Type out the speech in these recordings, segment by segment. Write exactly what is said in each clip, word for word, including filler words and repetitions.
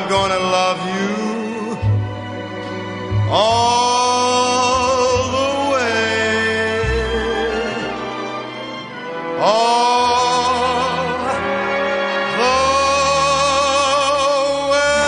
gonna love you all the way, all the way.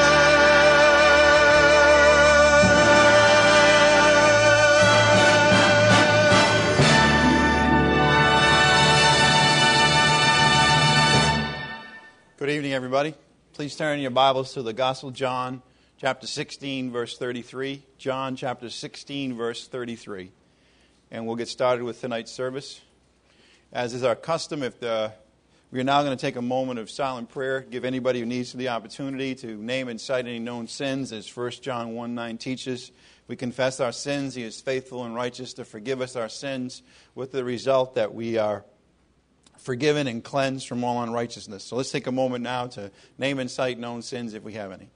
Good evening, everybody. Please turn your Bibles to the Gospel of John, chapter sixteen, verse thirty-three. John, chapter sixteen, verse thirty-three. And we'll get started with tonight's service. As is our custom, if the, we are now going to take a moment of silent prayer, give anybody who needs the opportunity to name and cite any known sins, as First John one nine teaches. We confess our sins. He is faithful and righteous to forgive us our sins, with the result that we are forgiven and cleansed from all unrighteousness. So let's take a moment now to name and cite known sins if we have any.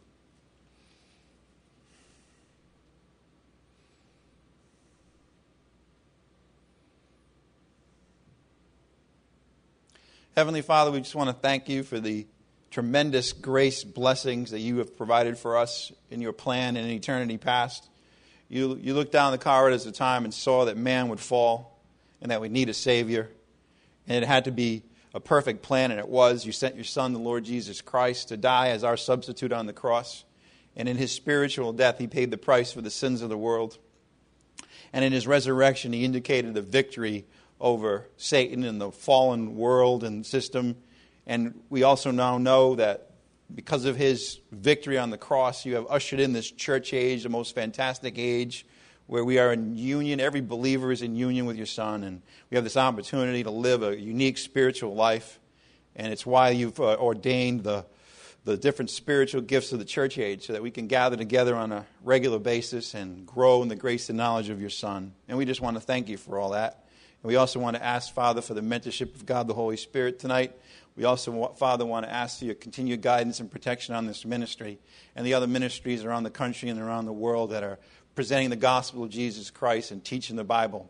Heavenly Father, we just want to thank you for the tremendous grace blessings that you have provided for us in your plan in eternity past. You, you looked down the corridors of time and saw that man would fall and that we need a Savior. And it had to be a perfect plan, and it was. You sent your Son, the Lord Jesus Christ, to die as our substitute on the cross. And in his spiritual death, he paid the price for the sins of the world. And in his resurrection, he indicated the victory over Satan and the fallen world and system. And we also now know that because of his victory on the cross, you have ushered in this church age, the most fantastic age, where we are in union. Every believer is in union with your Son, and we have this opportunity to live a unique spiritual life. And it's why you've uh, ordained the, the different spiritual gifts of the church age, so that we can gather together on a regular basis and grow in the grace and knowledge of your Son. And we just want to thank you for all that. And we also want to ask, Father, for the mentorship of God the Holy Spirit tonight. We also, Father, want to ask for your continued guidance and protection on this ministry and the other ministries around the country and around the world that are presenting the gospel of Jesus Christ and teaching the Bible.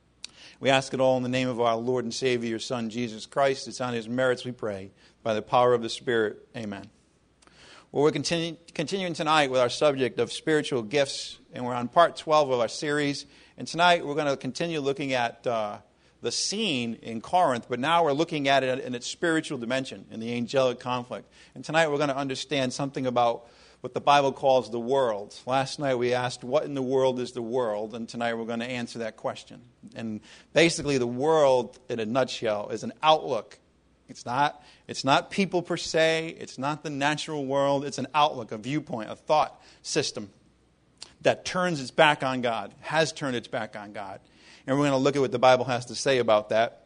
We ask it all in the name of our Lord and Savior, your Son, Jesus Christ. It's on his merits we pray. By the power of the Spirit, amen. Well, we're continue, continuing tonight with our subject of spiritual gifts, and we're on part twelve of our series. And tonight we're going to continue looking at uh, the scene in Corinth, but now we're looking at it in its spiritual dimension, in the angelic conflict. And tonight we're going to understand something about what the Bible calls the world. Last night we asked, what in the world is the world? And tonight we're going to answer that question. And basically the world, in a nutshell, is an outlook. It's not, it's not people per se. It's not the natural world. It's an outlook, a viewpoint, a thought system that turns its back on God, has turned its back on God. And we're going to look at what the Bible has to say about that.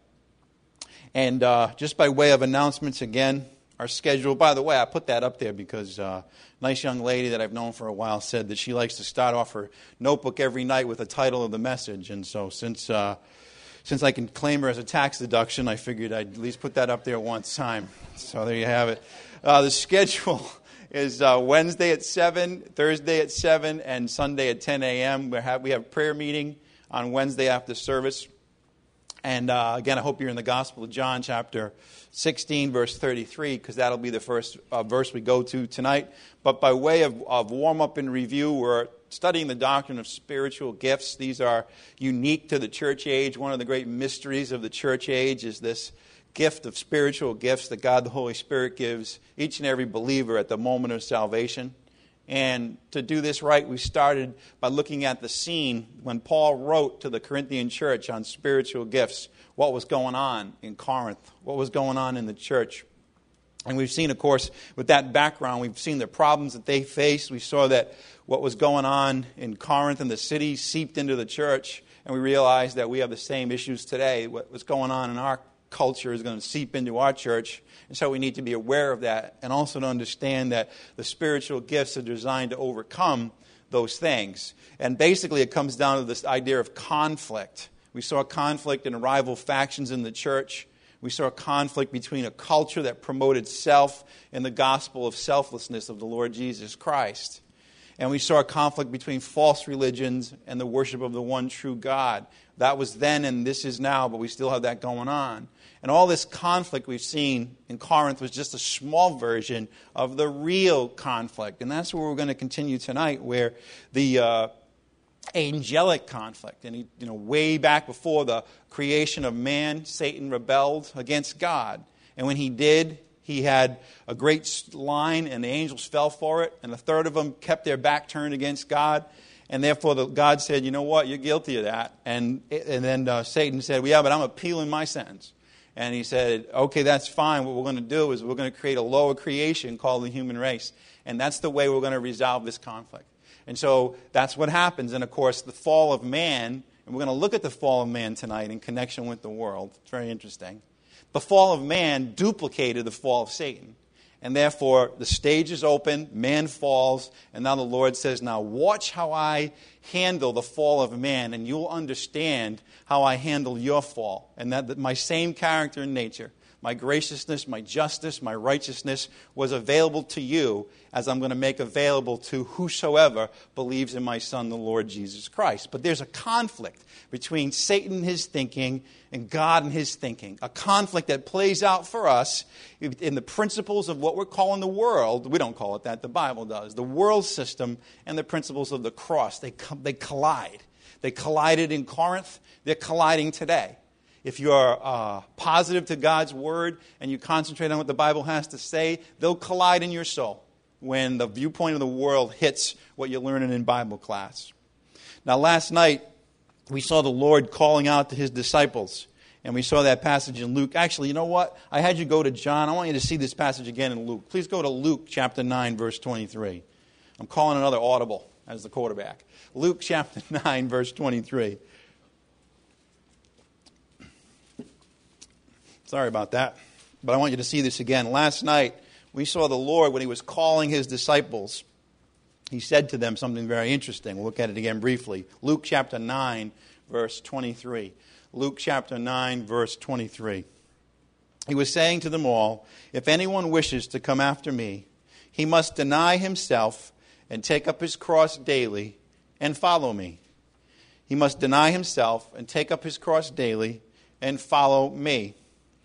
And uh, just by way of announcements again, our schedule. By the way, I put that up there because uh, a nice young lady that I've known for a while said that she likes to start off her notebook every night with the title of the message. And so since uh, since I can claim her as a tax deduction, I figured I'd at least put that up there one time. So there you have it. Uh, the schedule is uh, Wednesday at seven, Thursday at seven, and Sunday at ten a.m. We have, we have prayer meeting on Wednesday after service. And uh, again, I hope you're in the Gospel of John, chapter sixteen, verse thirty-three, because that'll be the first uh, verse we go to tonight. But by way of, of warm-up and review, we're studying the doctrine of spiritual gifts. These are unique to the church age. One of the great mysteries of the church age is this gift of spiritual gifts that God the Holy Spirit gives each and every believer at the moment of salvation. And to do this right, we started by looking at the scene when Paul wrote to the Corinthian church on spiritual gifts, what was going on in Corinth, what was going on in the church. And we've seen, of course, with that background, we've seen the problems that they faced. We saw that what was going on in Corinth and the city seeped into the church, and we realized that we have the same issues today. What was going on in our culture is going to seep into our church. And so we need to be aware of that, and also to understand that the spiritual gifts are designed to overcome those things. And basically it comes down to this idea of conflict. We saw conflict in rival factions in the church. We saw a conflict between a culture that promoted self and the gospel of selflessness of the Lord Jesus Christ. And we saw a conflict between false religions and the worship of the one true God. That was then and this is now, but we still have that going on. And all this conflict we've seen in Corinth was just a small version of the real conflict. And that's where we're going to continue tonight, where the uh, angelic conflict. And, he, you know, way back before the creation of man, Satan rebelled against God. And when he did, he had a great line, and the angels fell for it. And a third of them kept their back turned against God. And therefore, the, God said, you know what, you're guilty of that. And, and then uh, Satan said, well, yeah, but I'm appealing my sentence. And he said, okay, that's fine. What we're going to do is we're going to create a lower creation called the human race. And that's the way we're going to resolve this conflict. And so that's what happens. And, of course, the fall of man, and we're going to look at the fall of man tonight in connection with the world. It's very interesting. The fall of man duplicated the fall of Satan. And therefore, the stage is open, man falls, and now the Lord says, now watch how I handle the fall of man, and you'll understand how I handle your fall. And that, that my same character and nature, my graciousness, my justice, my righteousness was available to you as I'm going to make available to whosoever believes in my Son, the Lord Jesus Christ. But there's a conflict between Satan and his thinking and God and his thinking. A conflict that plays out for us in the principles of what we're calling the world. We don't call it that, the Bible does. The world system and the principles of the cross. They, they collide. They collided in Corinth. They're colliding today. If you're uh, positive to God's word and you concentrate on what the Bible has to say, they'll collide in your soul when the viewpoint of the world hits what you're learning in Bible class. Now, last night, we saw the Lord calling out to his disciples. And we saw that passage in Luke. Actually, you know what? I had you go to John. I want you to see this passage again in Luke. Please go to Luke chapter nine, verse twenty-three. I'm calling another audible as the quarterback. Luke chapter nine, verse twenty-three. Sorry about that. But I want you to see this again. Last night, we saw the Lord when he was calling his disciples. He said to them something very interesting. We'll look at it again briefly. Luke chapter nine, verse twenty-three. Luke chapter nine, verse twenty-three. He was saying to them all, if anyone wishes to come after me, he must deny himself and take up his cross daily and follow me. He must deny himself and take up his cross daily and follow me.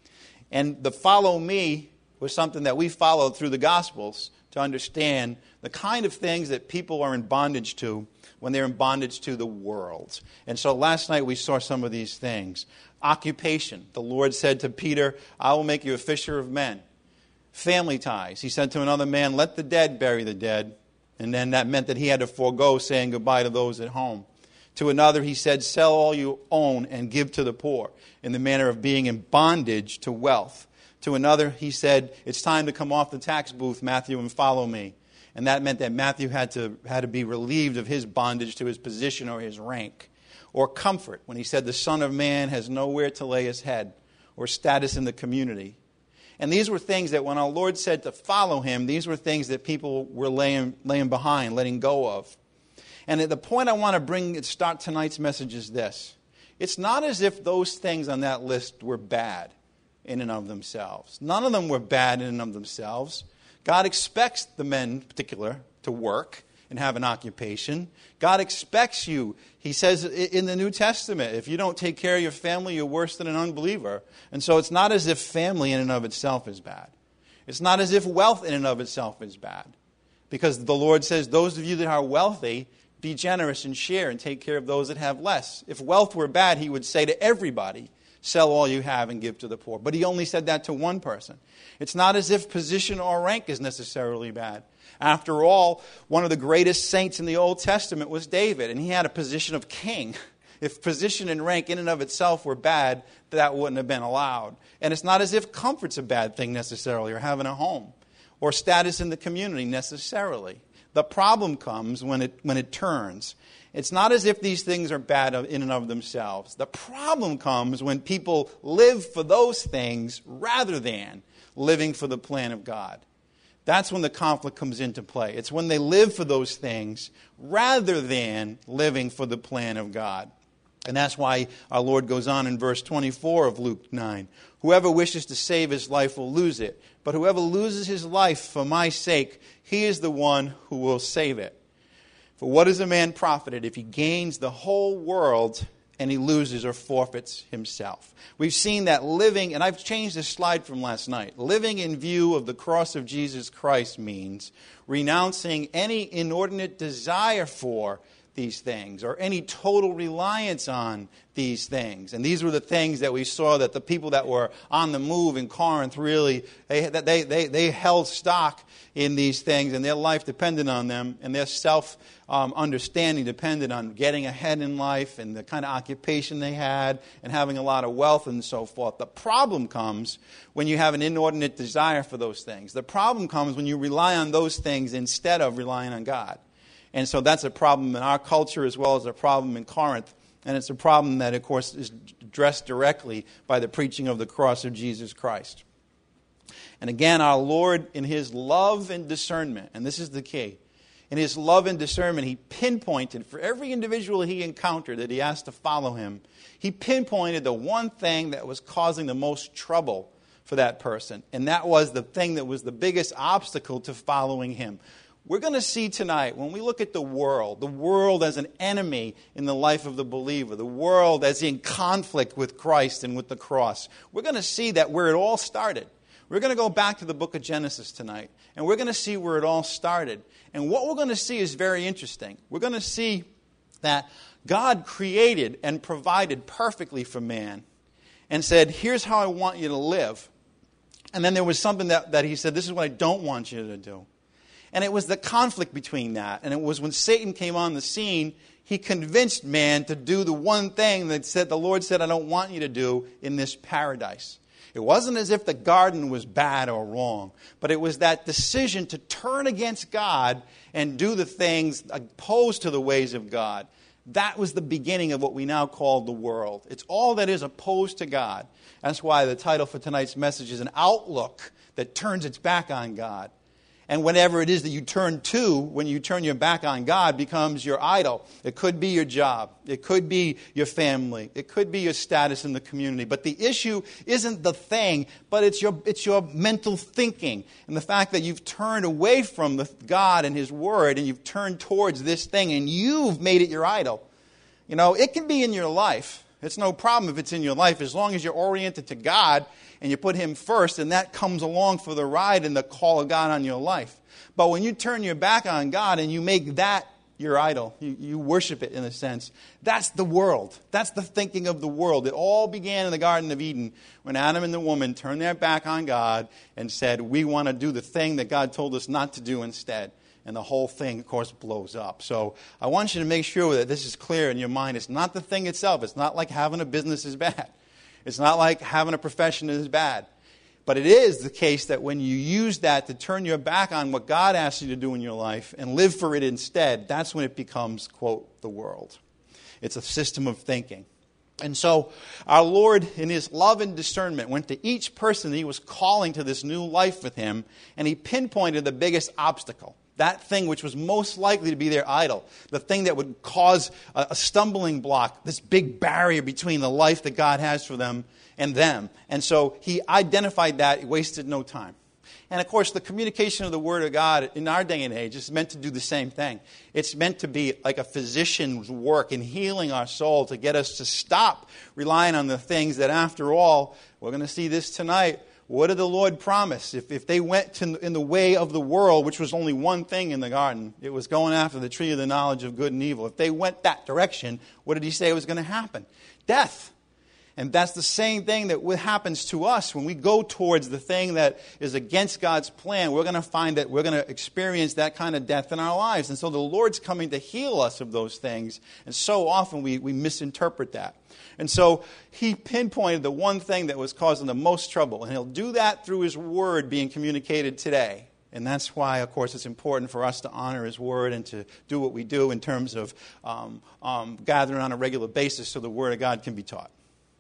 And the follow me was something that we followed through the Gospels to understand the kind of things that people are in bondage to when they're in bondage to the world. And so last night we saw some of these things. Occupation. The Lord said to Peter, I will make you a fisher of men. Family ties. He said to another man, let the dead bury the dead. And then that meant that he had to forego saying goodbye to those at home. To another he said, sell all you own and give to the poor, in the manner of being in bondage to wealth. To another he said, it's time to come off the tax booth, Matthew, and follow me. And that meant that Matthew had to, had to be relieved of his bondage to his position or his rank. Or comfort, when he said the Son of Man has nowhere to lay his head. Or status in the community. And these were things that when our Lord said to follow him, these were things that people were laying, laying behind, letting go of. And the point I want to bring, start tonight's message is this. It's not as if those things on that list were bad in and of themselves. None of them were bad in and of themselves. God expects the men in particular to work and have an occupation. God expects you. He says in the New Testament, if you don't take care of your family, you're worse than an unbeliever. And so it's not as if family in and of itself is bad. It's not as if wealth in and of itself is bad. Because the Lord says, those of you that are wealthy, be generous and share and take care of those that have less. If wealth were bad, he would say to everybody, sell all you have and give to the poor. But he only said that to one person. It's not as if position or rank is necessarily bad. After all, one of the greatest saints in the Old Testament was David, and he had a position of king. If position and rank in and of itself were bad, that wouldn't have been allowed. And it's not as if comfort's a bad thing necessarily, or having a home, or status in the community necessarily. The problem comes when it when it turns. It's not as if these things are bad in and of themselves. The problem comes when people live for those things rather than living for the plan of God. That's when the conflict comes into play. It's when they live for those things rather than living for the plan of God. And that's why our Lord goes on in verse twenty-four of Luke nine. Whoever wishes to save his life will lose it. But whoever loses his life for my sake, he is the one who will save it. For what is a man profited if he gains the whole world and he loses or forfeits himself? We've seen that living, and I've changed this slide from last night, living in view of the cross of Jesus Christ means renouncing any inordinate desire for these things or any total reliance on these things. And these were the things that we saw that the people that were on the move in Corinth really, they, they, they, they held stock in these things, and their life depended on them, and their self-understanding um, depended on getting ahead in life and the kind of occupation they had and having a lot of wealth and so forth. The problem comes when you have an inordinate desire for those things. The problem comes when you rely on those things instead of relying on God. And so that's a problem in our culture as well as a problem in Corinth. And it's a problem that, of course, is addressed directly by the preaching of the cross of Jesus Christ. And again, our Lord, in His love and discernment, and this is the key, in His love and discernment, He pinpointed for every individual He encountered that He asked to follow Him, He pinpointed the one thing that was causing the most trouble for that person. And that was the thing that was the biggest obstacle to following Him. We're going to see tonight, when we look at the world, the world as an enemy in the life of the believer, the world as in conflict with Christ and with the cross, we're going to see that where it all started. We're going to go back to the book of Genesis tonight, and we're going to see where it all started. And what we're going to see is very interesting. We're going to see that God created and provided perfectly for man and said, here's how I want you to live. And then there was something that, that He said, this is what I don't want you to do. And it was the conflict between that. And it was when Satan came on the scene, he convinced man to do the one thing that said the Lord said, I don't want you to do in this paradise. It wasn't as if the garden was bad or wrong, but it was that decision to turn against God and do the things opposed to the ways of God. That was the beginning of what we now call the world. It's all that is opposed to God. That's why the title for tonight's message is An Outlook That Turns Its Back on God. And whatever it is that you turn to when you turn your back on God becomes your idol. It could be your job. It could be your family. It could be your status in the community. But the issue isn't the thing, but it's your it's your mental thinking. And the fact that you've turned away from the God and His Word and you've turned towards this thing and you've made it your idol. You know, it can be in your life. It's no problem if it's in your life as long as you're oriented to God and you put Him first, and that comes along for the ride and the call of God on your life. But when you turn your back on God and you make that your idol, you, you worship it in a sense, that's the world. That's the thinking of the world. It all began in the Garden of Eden when Adam and the woman turned their back on God and said, we want to do the thing that God told us not to do instead. And the whole thing, of course, blows up. So I want you to make sure that this is clear in your mind. It's not the thing itself. It's not like having a business is bad. It's not like having a profession is bad. But it is the case that when you use that to turn your back on what God asks you to do in your life and live for it instead, that's when it becomes, quote, the world. It's a system of thinking. And so our Lord, in His love and discernment, went to each person that He was calling to this new life with Him, and He pinpointed the biggest obstacle. That thing which was most likely to be their idol. The thing that would cause a, a stumbling block. This big barrier between the life that God has for them and them. And so He identified that. He wasted no time. And of course, the communication of the Word of God in our day and age is meant to do the same thing. It's meant to be like a physician's work in healing our soul to get us to stop relying on the things that, after all, we're going to see this tonight. What did the Lord promise? If, if they went to, in the way of the world, which was only one thing in the garden, it was going after the tree of the knowledge of good and evil. If they went that direction, what did He say was going to happen? Death. And that's the same thing that happens to us when we go towards the thing that is against God's plan. We're going to find that we're going to experience that kind of death in our lives. And so the Lord's coming to heal us of those things. And so often we, we misinterpret that. And so He pinpointed the one thing that was causing the most trouble. And He'll do that through His Word being communicated today. And that's why, of course, it's important for us to honor His Word and to do what we do in terms of um, um, gathering on a regular basis so the Word of God can be taught.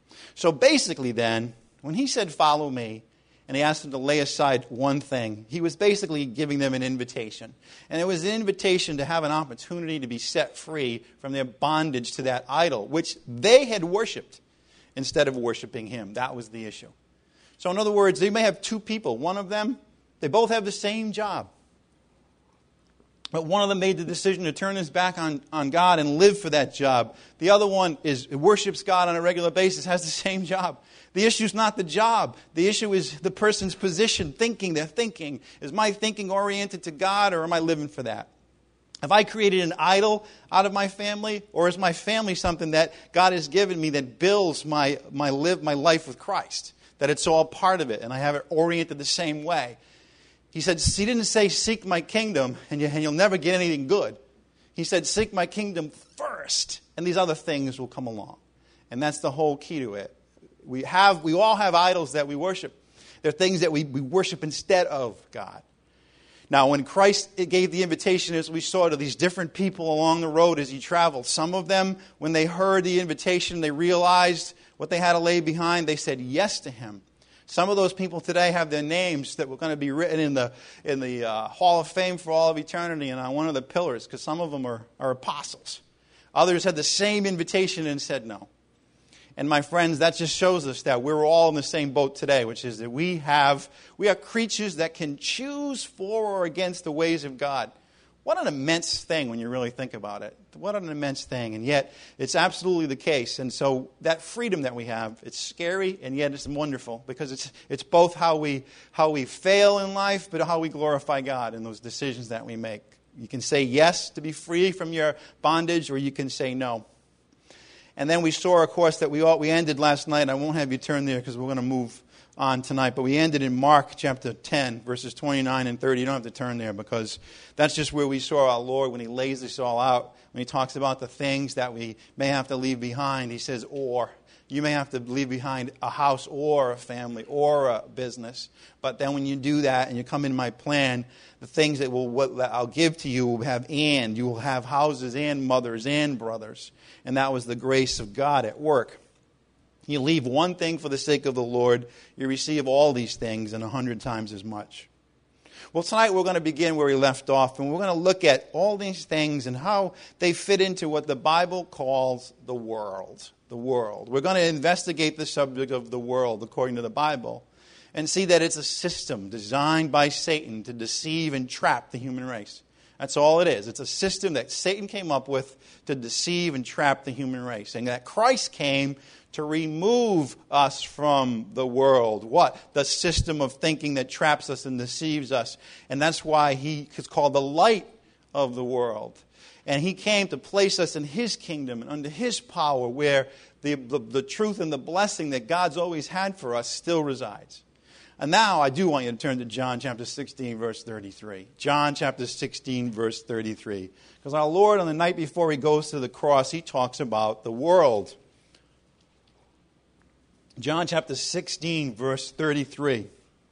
So basically then, when He said, follow me, and He asked them to lay aside one thing, He was basically giving them an invitation. And it was an invitation to have an opportunity to be set free from their bondage to that idol, which they had worshipped instead of worshiping Him. That was the issue. So in other words, they may have two people. One of them, they both have the same job. But one of them made the decision to turn his back on, on God and live for that job. The other one is worships God on a regular basis, has the same job. The issue is not the job. The issue is the person's position, thinking, their thinking. Is my thinking oriented to God, or am I living for that? Have I created an idol out of my family, or is my family something that God has given me that builds my, my, live, my life with Christ? That it's all part of it, and I have it oriented the same way. He said, he didn't say, seek my kingdom, and, you, and you'll never get anything good. He said, seek my kingdom first, and these other things will come along. And that's the whole key to it. We have, we all have idols that we worship. They're things that we, we worship instead of God. Now, when Christ gave the invitation, as we saw, to these different people along the road as he traveled, some of them, when they heard the invitation, they realized what they had to lay behind. They said yes to him. Some of those people today have their names that were going to be written in the in the uh, Hall of Fame for all of eternity and on one of the pillars, because some of them are, are apostles. Others had the same invitation and said no. And my friends, that just shows us that we're all in the same boat today, which is that we have we are creatures that can choose for or against the ways of God. What an immense thing when you really think about it. What an immense thing. And yet, it's absolutely the case. And so that freedom that we have, it's scary and yet it's wonderful, because it's it's both how we how we fail in life, but how we glorify God in those decisions that we make. You can say yes to be free from your bondage, or you can say no. And then we saw, of course, that we all, we ended last night. I won't have you turn there because we're going to move on tonight, but we ended in Mark chapter ten, verses twenty-nine and thirty. You don't have to turn there, because that's just where we saw our Lord when he lays this all out. When he talks about the things that we may have to leave behind, he says, or. You may have to leave behind a house or a family or a business. But then when you do that and you come in my plan, the things that will what I'll give to you will have and. You will have houses and mothers and brothers. And that was the grace of God at work. You leave one thing for the sake of the Lord, you receive all these things and a hundred times as much. Well, tonight we're going to begin where we left off, and we're going to look at all these things and how they fit into what the Bible calls the world. The world. We're going to investigate the subject of the world according to the Bible and see that it's a system designed by Satan to deceive and trap the human race. That's all it is. It's a system that Satan came up with to deceive and trap the human race. And that Christ came to remove us from the world. What? The system of thinking that traps us and deceives us. And that's why he is called the light of the world. And he came to place us in his kingdom and under his power, where the, the, the truth and the blessing that God's always had for us still resides. And now I do want you to turn to John chapter sixteen, verse thirty-three. John chapter sixteen, verse thirty-three. Because our Lord, on the night before he goes to the cross, he talks about the world. John chapter sixteen, verse thirty-three.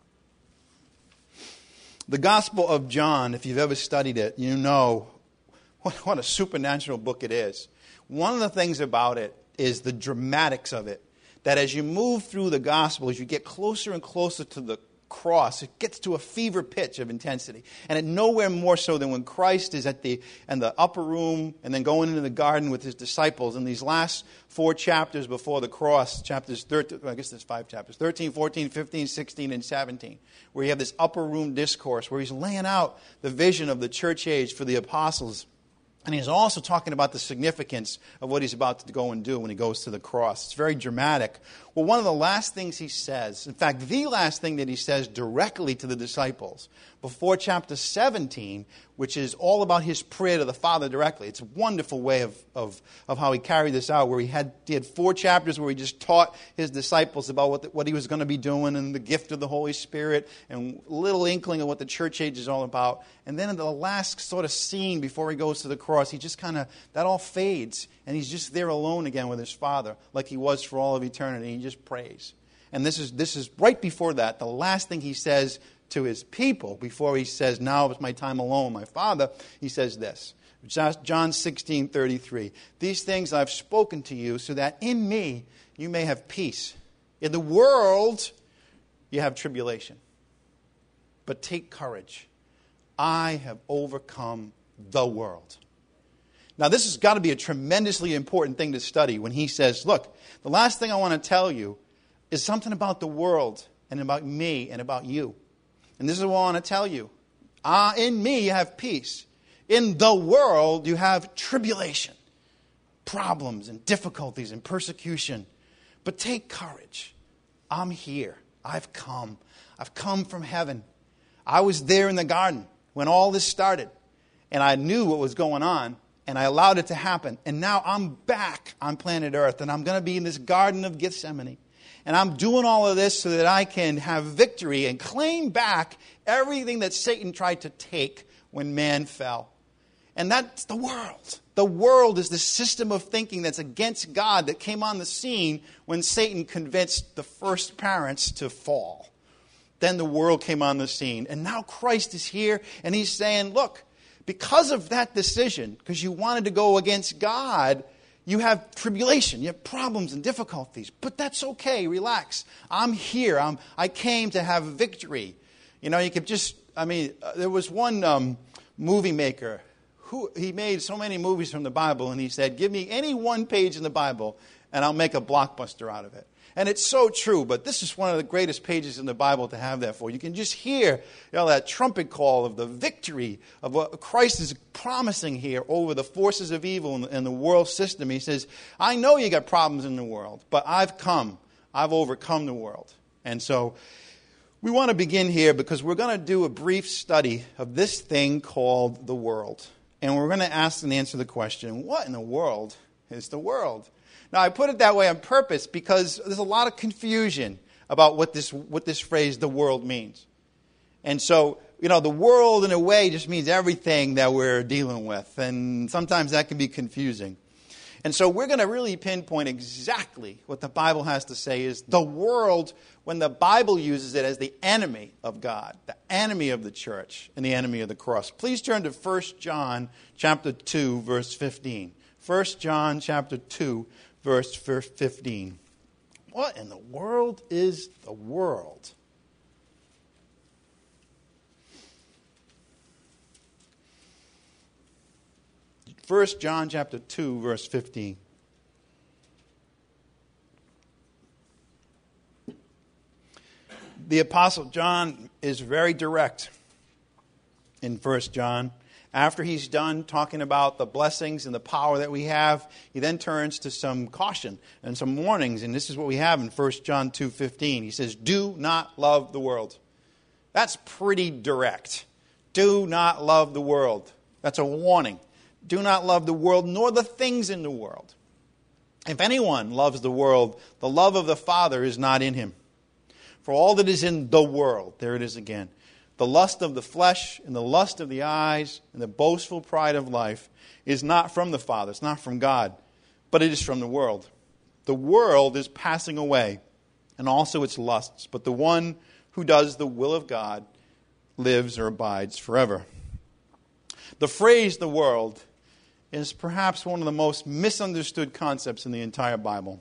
The Gospel of John, if you've ever studied it, you know what, what a supernatural book it is. One of the things about it is the dramatics of it. That as you move through the Gospel, as you get closer and closer to the cross, it gets to a fever pitch of intensity. And it nowhere more so than when Christ is at the in the upper room and then going into the garden with his disciples. In these last four chapters before the cross, chapters thirteen, well, I guess there's five chapters, thirteen, fourteen, fifteen, sixteen, and seventeen, where you have this upper room discourse where he's laying out the vision of the church age for the apostles. And he's also talking about the significance of what he's about to go and do when he goes to the cross. It's very dramatic. Well, one of the last things he says, in fact, the last thing that he says directly to the disciples before chapter seventeen, which is all about his prayer to the Father directly. It's a wonderful way of, of, of how he carried this out, where he had, he had four chapters where he just taught his disciples about what, the, what he was going to be doing and the gift of the Holy Spirit and a little inkling of what the church age is all about. And then in the last sort of scene before he goes to the cross, he just kind of, that all fades, and he's just there alone again with his Father, like he was for all of eternity. He just prays. And this is this is right before that, the last thing he says to his people before he says, now is my time alone, my Father, he says this. John sixteen thirty-three. These things I've spoken to you so that in me you may have peace. In the world you have tribulation. But take courage. I have overcome the world. Now this has got to be a tremendously important thing to study when he says, look, the last thing I want to tell you is something about the world and about me and about you. And this is what I want to tell you. Ah, in me you have peace. In the world, you have tribulation, problems and difficulties and persecution. But take courage. I'm here. I've come. I've come from heaven. I was there in the garden when all this started. And I knew what was going on. And I allowed it to happen. And now I'm back on planet Earth. And I'm going to be in this Garden of Gethsemane. And I'm doing all of this so that I can have victory and claim back everything that Satan tried to take when man fell. And that's the world. The world is the system of thinking that's against God that came on the scene when Satan convinced the first parents to fall. Then the world came on the scene. And now Christ is here and he's saying, look, because of that decision, because you wanted to go against God, you have tribulation, you have problems and difficulties. But that's okay, relax. I'm here. I'm, I came to have victory. You know, you could just, I mean, uh, there was one um, movie maker who, he made so many movies from the Bible, and he said, give me any one page in the Bible, and I'll make a blockbuster out of it. And it's so true, but this is one of the greatest pages in the Bible to have that for. You can just hear, you know, that trumpet call of the victory of what Christ is promising here over the forces of evil in the, in the world system. He says, I know you got problems in the world, but I've come. I've overcome the world. And so we want to begin here because we're going to do a brief study of this thing called the world. And we're going to ask and answer the question, what in the world is the world? Now, I put it that way on purpose because there's a lot of confusion about what this what this phrase, the world, means. And so, you know, the world in a way just means everything that we're dealing with. And sometimes that can be confusing. And so we're going to really pinpoint exactly what the Bible has to say is the world when the Bible uses it as the enemy of God, the enemy of the church, and the enemy of the cross. Please turn to First John chapter two, verse fifteen. First John chapter two, verse fifteen. What in the world is the world? First John chapter two, verse fifteen. The Apostle John is very direct in First John. After he's done talking about the blessings and the power that we have, he then turns to some caution and some warnings. And this is what we have in First John two fifteen. He says, do not love the world. That's pretty direct. Do not love the world. That's a warning. Do not love the world, nor the things in the world. If anyone loves the world, the love of the Father is not in him. For all that is in the world, there it is again, the lust of the flesh and the lust of the eyes and the boastful pride of life is not from the Father. It's not from God, but it is from the world. The world is passing away and also its lusts, but the one who does the will of God lives or abides forever. The phrase the world is perhaps one of the most misunderstood concepts in the entire Bible.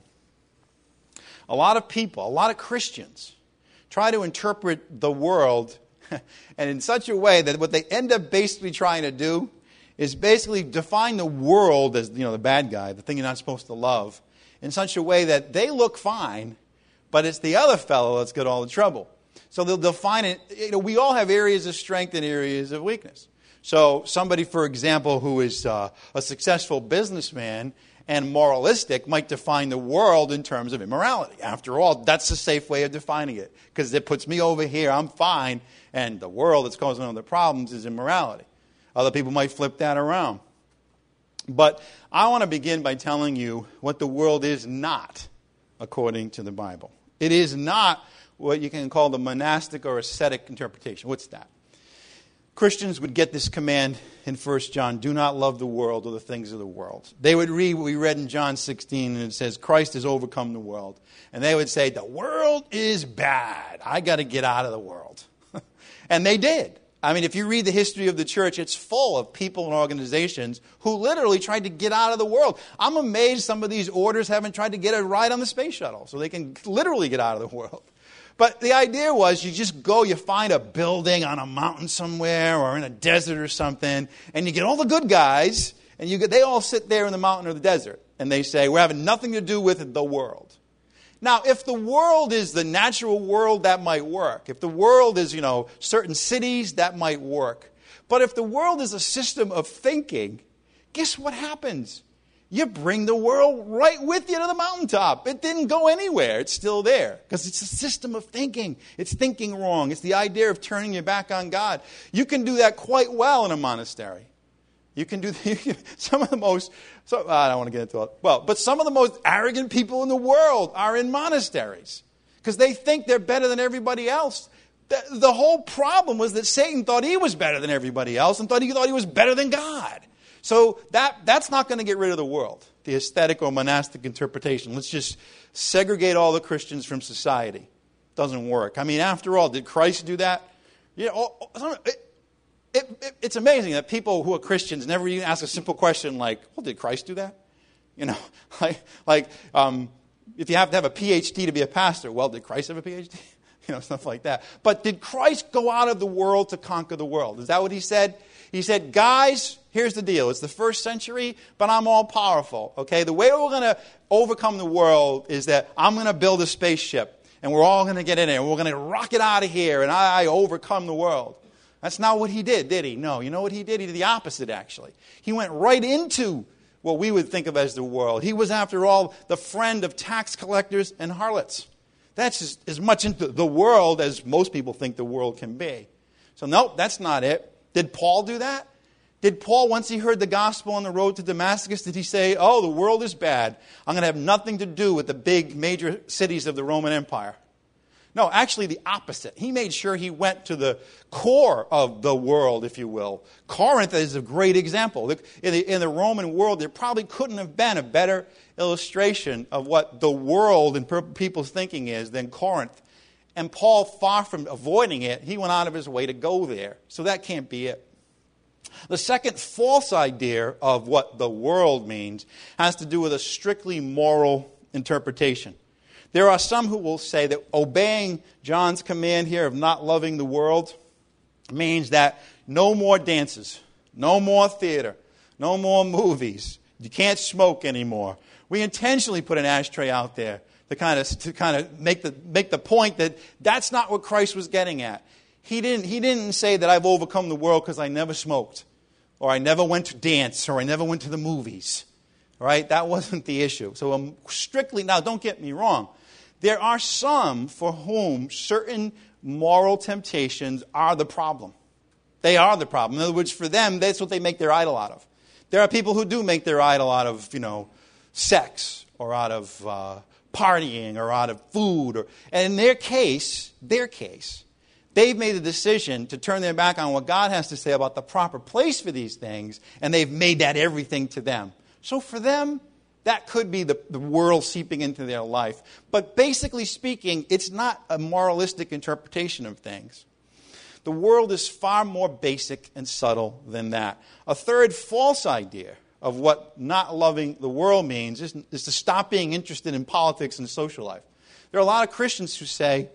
A lot of people, a lot of Christians, try to interpret the world and in such a way that what they end up basically trying to do is basically define the world as, you know, the bad guy, the thing you're not supposed to love, in such a way that they look fine, but it's the other fellow that's got all the trouble. So they'll define it. You know, we all have areas of strength and areas of weakness. So somebody, for example, who is uh, a successful businessman and moralistic might define the world in terms of immorality. After all, that's a safe way of defining it because it puts me over here, I'm fine, and the world that's causing all the problems is immorality. Other people might flip that around. But I want to begin by telling you what the world is not according to the Bible. It is not what you can call the monastic or ascetic interpretation. What's that? Christians would get this command in First John, do not love the world or the things of the world. They would read what we read in John sixteen, and it says, Christ has overcome the world. And they would say, the world is bad. I got to get out of the world. And they did. I mean, if you read the history of the church, it's full of people and organizations who literally tried to get out of the world. I'm amazed some of these orders haven't tried to get a ride on the space shuttle so they can literally get out of the world. But the idea was you just go, you find a building on a mountain somewhere or in a desert or something, and you get all the good guys, and you get, they all sit there in the mountain or the desert, and they say, we're having nothing to do with the world. Now, if the world is the natural world, that might work. If the world is, you know, certain cities, that might work. But if the world is a system of thinking, guess what happens? You bring the world right with you to the mountaintop. It didn't go anywhere. It's still there because it's a system of thinking. It's thinking wrong. It's the idea of turning your back on God. You can do that quite well in a monastery. You can do the, some of the most, so, I don't want to get into it. Well, but some of the most arrogant people in the world are in monasteries because they think they're better than everybody else. The, the whole problem was that Satan thought he was better than everybody else and thought he thought he was better than God. So that that's not going to get rid of the world, the aesthetic or monastic interpretation. Let's just segregate all the Christians from society. Doesn't work. I mean, after all, did Christ do that? You know, it, it, it, it's amazing that people who are Christians never even ask a simple question like, well, did Christ do that? You know, like, like um, if you have to have a P H D to be a pastor, well, did Christ have a P H D? You know, stuff like that. But did Christ go out of the world to conquer the world? Is that what he said? He said, guys, here's the deal. It's the first century, but I'm all powerful. Okay, the way we're going to overcome the world is that I'm going to build a spaceship, and we're all going to get in it, and we're going to rocket out of here, and I, I overcome the world. That's not what he did, did he? No, you know what he did? He did the opposite, actually. He went right into what we would think of as the world. He was, after all, the friend of tax collectors and harlots. That's as, as much into the world as most people think the world can be. So, nope, that's not it. Did Paul do that? Did Paul, once he heard the gospel on the road to Damascus, did he say, oh, the world is bad. I'm going to have nothing to do with the big major cities of the Roman Empire? No, actually the opposite. He made sure he went to the core of the world, if you will. Corinth is a great example. In the, in the Roman world, there probably couldn't have been a better illustration of what the world and people's thinking is than Corinth. And Paul, far from avoiding it, he went out of his way to go there. So that can't be it. The second false idea of what the world means has to do with a strictly moral interpretation. There are some who will say that obeying John's command here of not loving the world means that no more dances, no more theater, no more movies. You can't smoke anymore. We intentionally put an ashtray out there to kind of to kind of make the make the point that that's not what Christ was getting at. He didn't he didn't say that I've overcome the world because I never smoked, or I never went to dance, or I never went to the movies. Right? That wasn't the issue. So um, strictly, now don't get me wrong. There are some for whom certain moral temptations are the problem. They are the problem. In other words, for them, that's what they make their idol out of. There are people who do make their idol out of, you know, sex, or out of uh, partying, or out of food. Or, and in their case, their case, they've made a decision to turn their back on what God has to say about the proper place for these things, and they've made that everything to them. So for them, that could be the, the world seeping into their life. But basically speaking, it's not a moralistic interpretation of things. The world is far more basic and subtle than that. A third false idea of what not loving the world means is, is to stop being interested in politics and social life. There are a lot of Christians who say,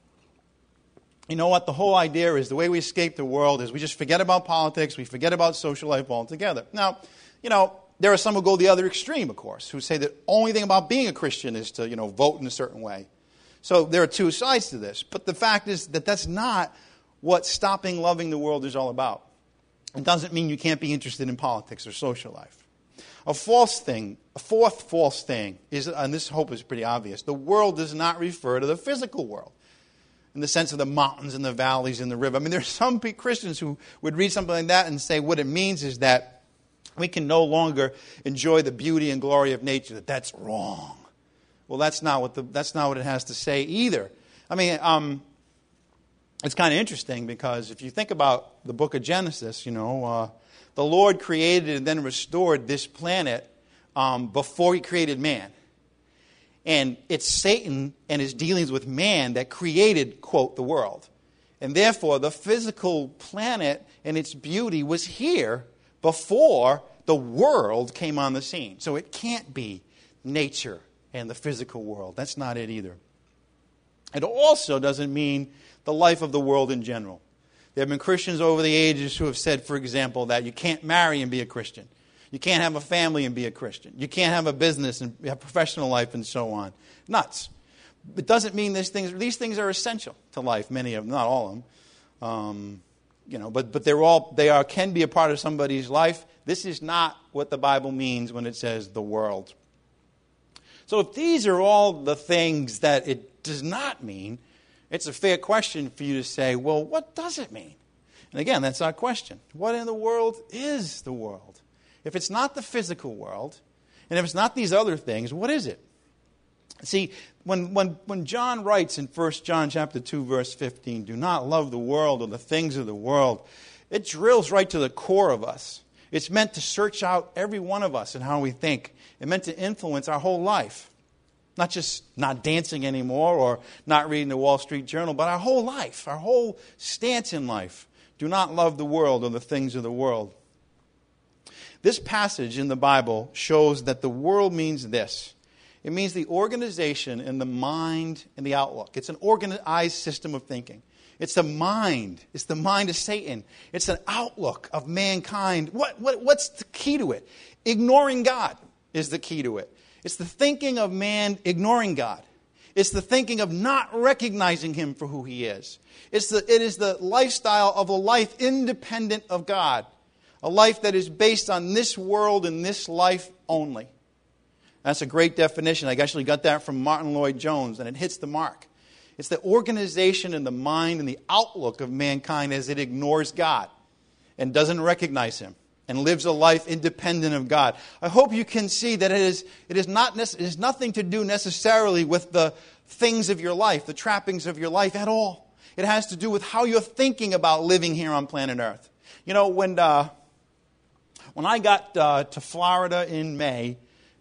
you know what, the whole idea is the way we escape the world is we just forget about politics, we forget about social life altogether. Now, you know, there are some who go the other extreme, of course, who say that the only thing about being a Christian is to, you know, vote in a certain way. So there are two sides to this. But the fact is that that's not what stopping loving the world is all about. It doesn't mean you can't be interested in politics or social life. A false thing, a fourth false thing, is, and this hope is pretty obvious, the world does not refer to the physical world in the sense of the mountains and the valleys and the river. I mean, there are some Christians who would read something like that and say what it means is that we can no longer enjoy the beauty and glory of nature, that that's wrong. Well, that's not what the, that's not what it has to say either. I mean, um, it's kind of interesting because if you think about the book of Genesis, you know, uh, the Lord created and then restored this planet um, before he created man. And it's Satan and his dealings with man that created, quote, the world. And therefore, the physical planet and its beauty was here before the world came on the scene. So it can't be nature and the physical world. That's not it either. It also doesn't mean the life of the world in general. There have been Christians over the ages who have said, for example, that you can't marry and be a Christian. You can't have a family and be a Christian. You can't have a business and have professional life and so on. Nuts. It doesn't mean these things, these things are essential to life, many of them, not all of them. Um, you know, but but they're all they are can be a part of somebody's life. This is not what the Bible means when it says the world. So if these are all the things that it does not mean, it's a fair question for you to say, well, what does it mean? And again, that's our question. What in the world is the world? If it's not the physical world, and if it's not these other things, what is it? See, when when when John writes in First John chapter two, verse fifteen, do not love the world or the things of the world, it drills right to the core of us. It's meant to search out every one of us and how we think. It's meant to influence our whole life. Not just not dancing anymore or not reading the Wall Street Journal, but our whole life, our whole stance in life. Do not love the world or the things of the world. This passage in the Bible shows that the world means this. It means the organization and the mind and the outlook. It's an organized system of thinking. It's the mind. It's the mind of Satan. It's an outlook of mankind. What, what, what's the key to it? Ignoring God is the key to it. It's the thinking of man ignoring God. It's the thinking of not recognizing Him for who He is. It's the, it is the lifestyle of a life independent of God. A life that is based on this world and this life only. That's a great definition. I actually got that from Martin Lloyd-Jones, and it hits the mark. It's the organization and the mind and the outlook of mankind as it ignores God and doesn't recognize Him and lives a life independent of God. I hope you can see that it is, it is, not, it is nothing to do necessarily with the things of your life, the trappings of your life at all. It has to do with how you're thinking about living here on planet Earth. You know, when, uh, when I got uh, to Florida in May,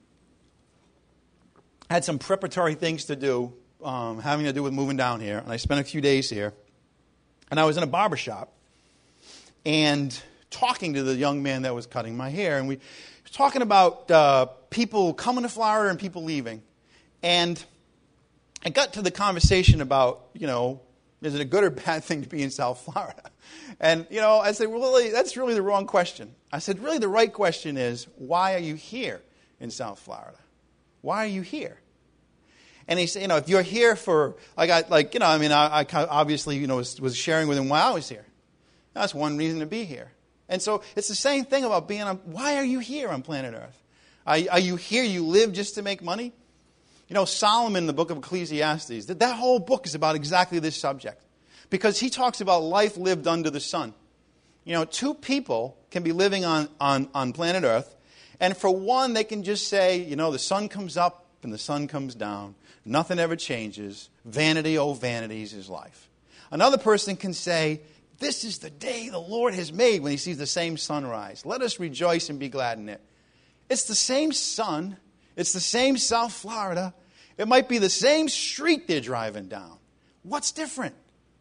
I had some preparatory things to do, um, having to do with moving down here. And I spent a few days here. And I was in a barber shop and talking to the young man that was cutting my hair. And we were talking about uh, people coming to Florida and people leaving. And I got to the conversation about, you know, is it a good or bad thing to be in South Florida? And, you know, I said, really, that's really the wrong question. I said, really the right question is, why are you here in South Florida? Why are you here? And he said, you know, if you're here for, I got like, you know, I mean, I, I obviously, you know, was, was sharing with him why I was here. That's one reason to be here. And so it's the same thing about being on, why are you here on planet Earth? Are, are you here, you live just to make money? You know, Solomon in the book of Ecclesiastes, that, that whole book is about exactly this subject. Because he talks about life lived under the sun. You know, two people can be living on, on, on planet Earth, and for one, they can just say, you know, the sun comes up and the sun comes down. Nothing ever changes. Vanity, oh, vanities is life. Another person can say, this is the day the Lord has made when he sees the same sunrise. Let us rejoice and be glad in it. It's the same sun. It's the same South Florida. It might be the same street they're driving down. What's different?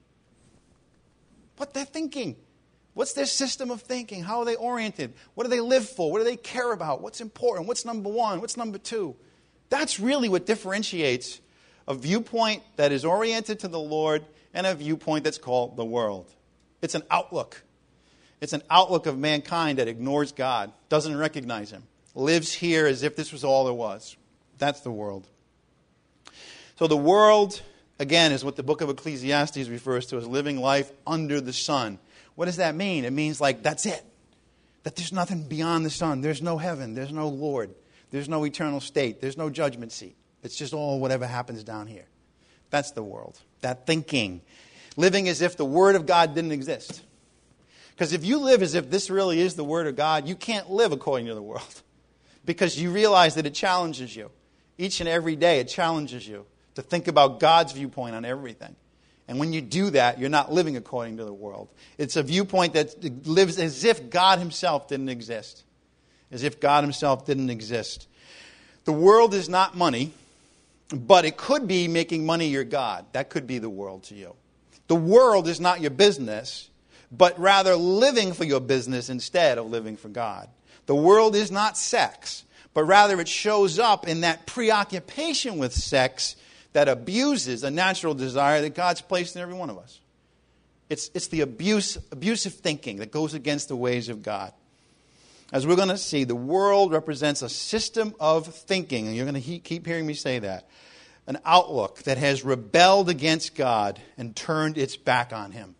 What they're thinking. What's their system of thinking? How are they oriented? What do they live for? What do they care about? What's important? What's number one? What's number two? That's really what differentiates a viewpoint that is oriented to the Lord and a viewpoint that's called the world. It's an outlook. It's an outlook of mankind that ignores God, doesn't recognize Him, lives here as if this was all there was. That's the world. So the world, again, is what the book of Ecclesiastes refers to as living life under the sun. What does that mean? It means like that's it. That there's nothing beyond the sun. There's no heaven. There's no Lord. There's no eternal state. There's no judgment seat. It's just all whatever happens down here. That's the world. That thinking. Living as if the Word of God didn't exist. Because if you live as if this really is the Word of God, you can't live according to the world. Because you realize that it challenges you. Each and every day it challenges you to think about God's viewpoint on everything. And when you do that, you're not living according to the world. It's a viewpoint that lives as if God Himself didn't exist. As if God Himself didn't exist. The world is not money, but it could be making money your God. That could be the world to you. The world is not your business, but rather living for your business instead of living for God. The world is not sex, but rather it shows up in that preoccupation with sex that abuses a natural desire that God's placed in every one of us. It's, it's the abuse, abusive thinking that goes against the ways of God. As we're going to see, the world represents a system of thinking, and you're going to he- keep hearing me say that, an outlook that has rebelled against God and turned its back on Him.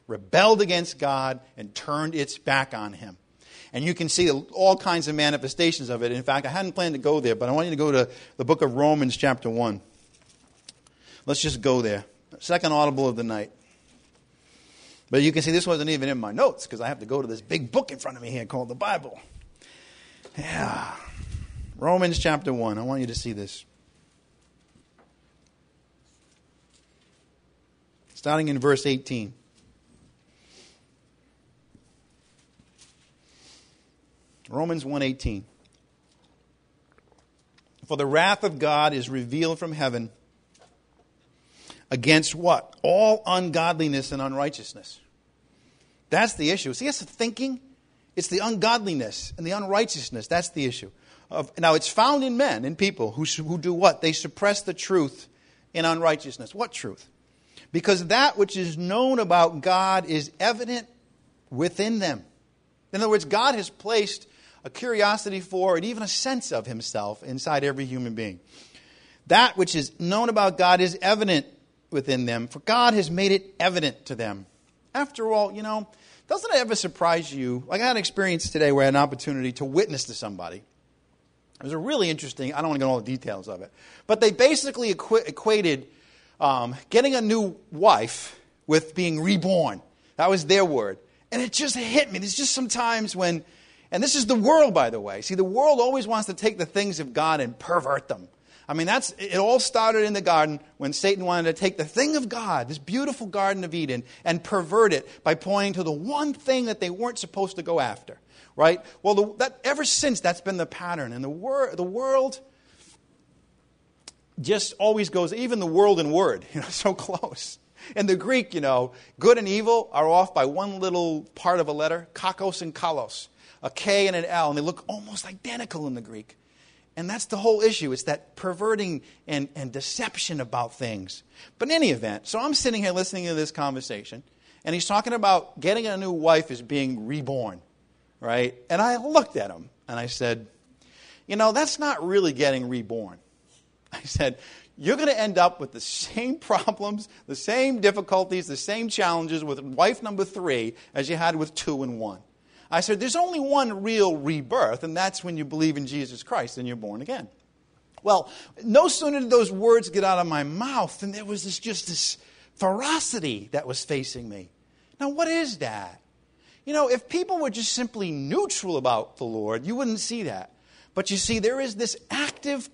rebelled against God and turned its back on him. And you can see all kinds of manifestations of it. In fact, I hadn't planned to go there, but I want you to go to the book of Romans chapter one. Let's just go there. Second audible of the night. But you can see this wasn't even in my notes because I have to go to this big book in front of me here called the Bible. Yeah. Romans chapter one. I want you to see this. Starting in verse eighteen. Romans one eighteen. For the wrath of God is revealed from heaven against what? All ungodliness and unrighteousness. That's the issue. See, it's the thinking. It's the ungodliness and the unrighteousness. That's the issue. Of, now, it's found in men, in people, who, who do what? They suppress the truth in unrighteousness. What truth? Because that which is known about God is evident within them. In other words, God has placed a curiosity for and even a sense of himself inside every human being. That which is known about God is evident within them, for God has made it evident to them. After all, you know, doesn't it ever surprise you? Like I had an experience today where I had an opportunity to witness to somebody. It was a really interesting, I don't want to get all the details of it, but they basically equ- equated um, getting a new wife with being reborn. That was their word. And it just hit me. There's just some times when, and this is the world, by the way. See, the world always wants to take the things of God and pervert them. I mean, that's it all started in the garden when Satan wanted to take the thing of God, this beautiful Garden of Eden, and pervert it by pointing to the one thing that they weren't supposed to go after, right? Well, the, that ever since, that's been the pattern. And the, wor- the world just always goes, even the world and word, you know, so close. In the Greek, you know, good and evil are off by one little part of a letter, kakos and kalos, a K and an L, and they look almost identical in the Greek. And that's the whole issue. It's that perverting and, and deception about things. But in any event, so I'm sitting here listening to this conversation, and he's talking about getting a new wife as being reborn, right? And I looked at him, and I said, you know, that's not really getting reborn. I said, you're going to end up with the same problems, the same difficulties, the same challenges with wife number three as you had with two and one. I said, there's only one real rebirth, and that's when you believe in Jesus Christ and you're born again. Well, no sooner did those words get out of my mouth than there was this, just this ferocity that was facing me. Now, what is that? You know, if people were just simply neutral about the Lord, you wouldn't see that. But you see, there is this active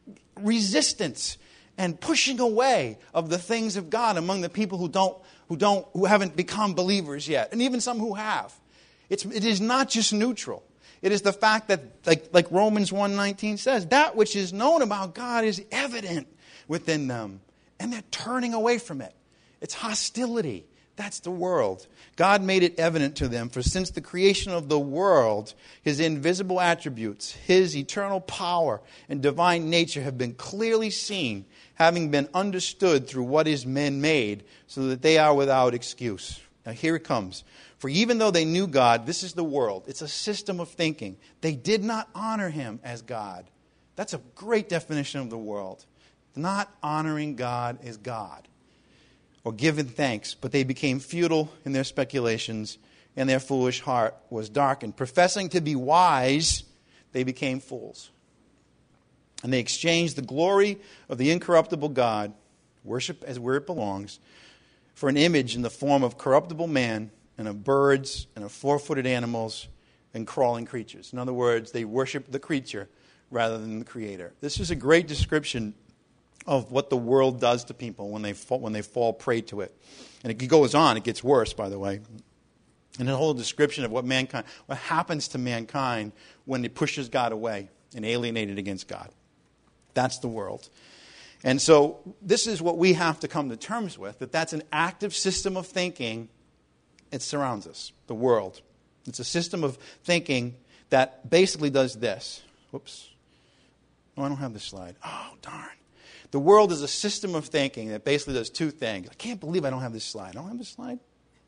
resistance and pushing away of the things of God among the people who don't, who don't, who haven't become believers yet, and even some who have. It's, it is not just neutral. It is the fact that, like, like Romans one nineteen says, that which is known about God is evident within them, and they're turning away from it. It's hostility. That's the world. God made it evident to them, for since the creation of the world, his invisible attributes, his eternal power and divine nature have been clearly seen, having been understood through what is men made, so that they are without excuse. Now here it comes. For even though they knew God, this is the world. It's a system of thinking. They did not honor him as God. That's a great definition of the world. Not honoring God as God, or giving thanks, but they became futile in their speculations, and their foolish heart was darkened. Professing to be wise, they became fools. And they exchanged the glory of the incorruptible God, worship as where it belongs, for an image in the form of corruptible man, and of birds, and of four-footed animals, and crawling creatures. In other words, they worship the creature rather than the Creator. This is a great description of what the world does to people when they fall, when they fall prey to it. And it goes on, it gets worse, by the way. And a whole description of what mankind, what happens to mankind when it pushes God away and alienated against God. That's the world. And so this is what we have to come to terms with, that that's an active system of thinking. It surrounds us, the world. It's a system of thinking that basically does this. Whoops. Oh, I don't have this slide. Oh, darn. The world is a system of thinking that basically does two things. I can't believe I don't have this slide. I don't have this slide?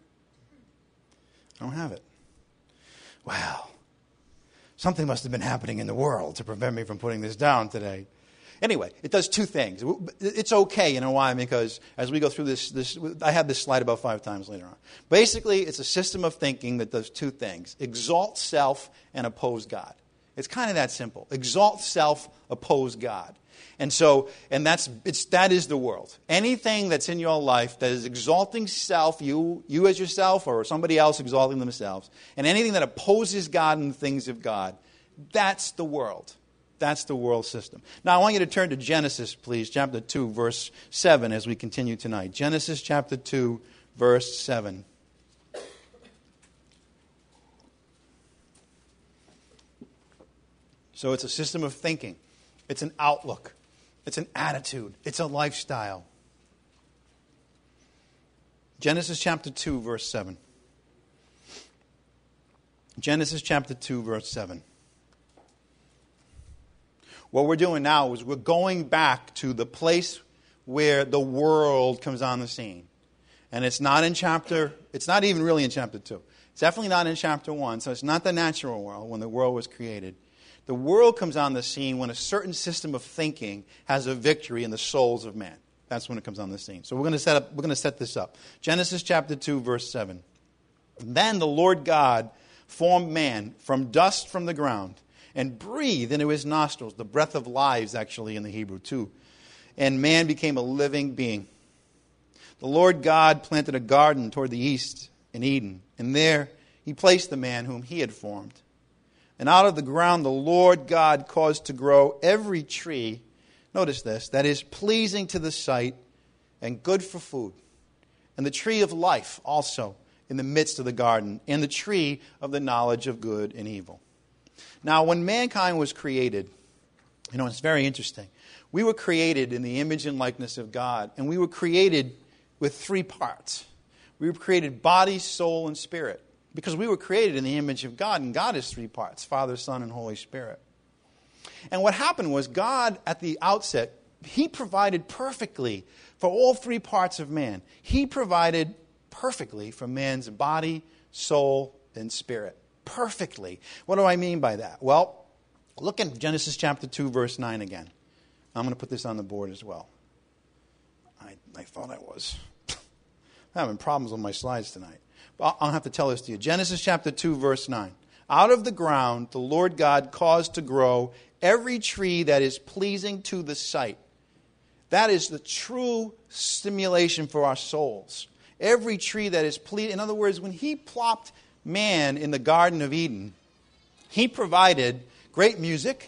I don't have it. Wow. Something must have been happening in the world to prevent me from putting this down today. Anyway, it does two things. It's okay, you know why? Because as we go through this, this, I have this slide about five times later on. Basically, it's a system of thinking that does two things. Exalt self and oppose God. It's kind of that simple. Exalt self, oppose God. And so, and that's, it's, that is the world. Anything that's in your life that is exalting self, you, you as yourself or somebody else exalting themselves, and anything that opposes God and the things of God, that's the world. That's the world system. Now, I want you to turn to Genesis, please, chapter two, verse seven, as we continue tonight. Genesis chapter two, verse seven. So it's a system of thinking. It's an outlook. It's an attitude. It's a lifestyle. Genesis chapter two, verse seven. Genesis chapter two, verse seven. What we're doing now is we're going back to the place where the world comes on the scene. And it's not in chapter, it's not even really in chapter two. It's definitely not in chapter one, so it's not the natural world when the world was created. The world comes on the scene when a certain system of thinking has a victory in the souls of man. That's when it comes on the scene. So we're going to set up, we're going to set this up. Genesis chapter two, verse seven. Then the Lord God formed man from dust from the ground, and breathed into his nostrils, the breath of lives, actually, in the Hebrew, too. And man became a living being. The Lord God planted a garden toward the east in Eden, and there he placed the man whom he had formed. And out of the ground the Lord God caused to grow every tree, notice this, that is pleasing to the sight and good for food. And the tree of life also in the midst of the garden, and the tree of the knowledge of good and evil. Now, when mankind was created, you know, it's very interesting. We were created in the image and likeness of God, and we were created with three parts. We were created body, soul, and spirit, because we were created in the image of God, and God is three parts, Father, Son, and Holy Spirit. And what happened was God, at the outset, He provided perfectly for all three parts of man. He provided perfectly for man's body, soul, and spirit. Perfectly. What do I mean by that? Well, look at Genesis chapter two, verse nine again. I'm going to put this on the board as well. I, I thought I was. I'm having problems with my slides tonight. But I'll have to tell this to you. Genesis chapter two, verse nine. Out of the ground the Lord God caused to grow every tree that is pleasing to the sight. That is the true stimulation for our souls. Every tree that is pleasing. In other words, when He plopped man in the Garden of Eden, He provided great music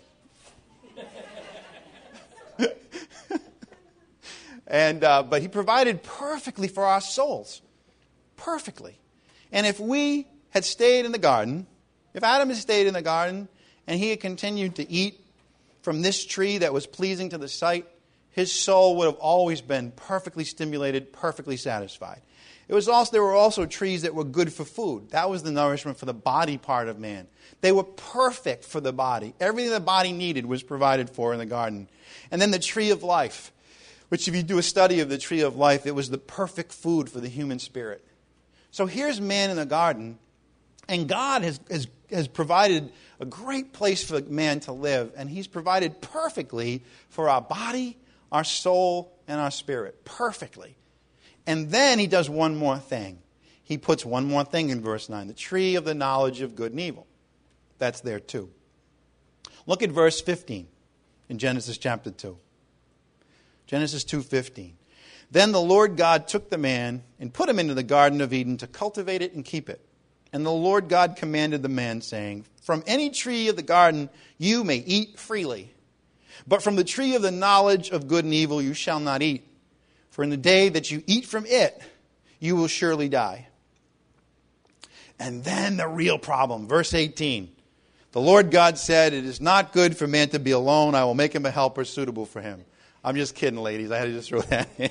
and uh, but He provided perfectly for our souls. Perfectly. And if we had stayed in the garden, if Adam had stayed in the garden and he had continued to eat from this tree that was pleasing to the sight, his soul would have always been perfectly stimulated, perfectly satisfied. It was also, there were also trees that were good for food. That was the nourishment for the body part of man. They were perfect for the body. Everything the body needed was provided for in the garden. And then the tree of life, which if you do a study of the tree of life, it was the perfect food for the human spirit. So here's man in the garden, and God has, has, has provided a great place for man to live, and He's provided perfectly for our body, our soul, and our spirit. Perfectly. And then He does one more thing. He puts one more thing in verse nine. The tree of the knowledge of good and evil. That's there too. Look at verse fifteen in Genesis chapter two. Genesis two fifteen. Then the Lord God took the man and put him into the Garden of Eden to cultivate it and keep it. And the Lord God commanded the man, saying, from any tree of the garden you may eat freely. But from the tree of the knowledge of good and evil you shall not eat. For in the day that you eat from it, you will surely die. And then the real problem, verse eighteen. The Lord God said, it is not good for man to be alone. I will make him a helper suitable for him. I'm just kidding, ladies. I had to just throw that in.